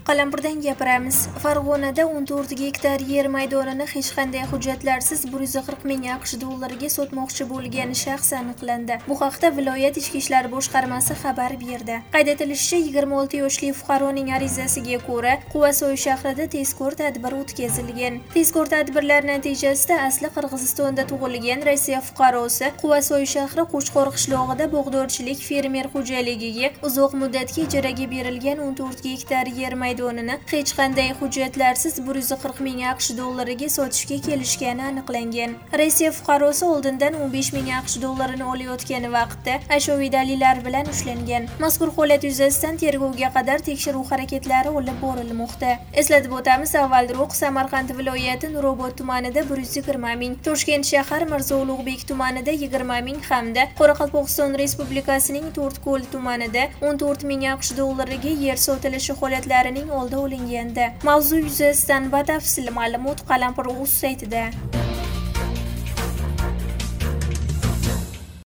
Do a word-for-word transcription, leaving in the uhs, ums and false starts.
Qalampirdan gapiramiz. Farg'onada o'n to'rt gektar yer maydonini hech qanday hujjatlarsiz bir yuz qirq ming AQSh dollariga sotmoqchi bo'lgan shaxs aniqlandi. Bu haqda viloyat ichki ishlar boshqarmasi xabar berdi. Qayd etilishicha, yigirma olti yoshli fuqaroning arizasiga ko'ra Quvasoy shahrida tezkor tadbir o'tkazilgan. Tezkor tadbirlar natijasida asli Qirg'izistonda tug'ilgan Rossiya fuqarosi Quvasoy shahri Qo'chqor qishlog'ida bog'dorchilik fermer xo'jaligiga uzoq muddatga ijaraga berilgan o'n to'rt gektar yer maydonini hech qanday hujjatlarsiz bir yuz qirq ming AQSh dollariga sotishga kelishgani aniqlangan. Rossiya fuqarosi oldindan o'n besh ming AQSh dollarini olayotgan vaqtda ashyoviy dalillar bilan ushlangan. Mazkur holat yuzasidan tergovga qadar tekshiruv harakatlari olib borilmoqda. Eslatib o'tamiz, avvalroq Samarqand viloyati Nurobod tumanida bir yuz yigirma ming, Toshkent shahar Mirzo Ulug'bek tumanida yigirma ming hamda Qoraqalpog'iston Respublikasining To'rtko'l tumanida o'n to'rt ming AQSh dollariga yer sotilishi holatlarining oldi olinganda. Mavzu yuzasidan batafsil ma'lumot Qalampir.uz saytida.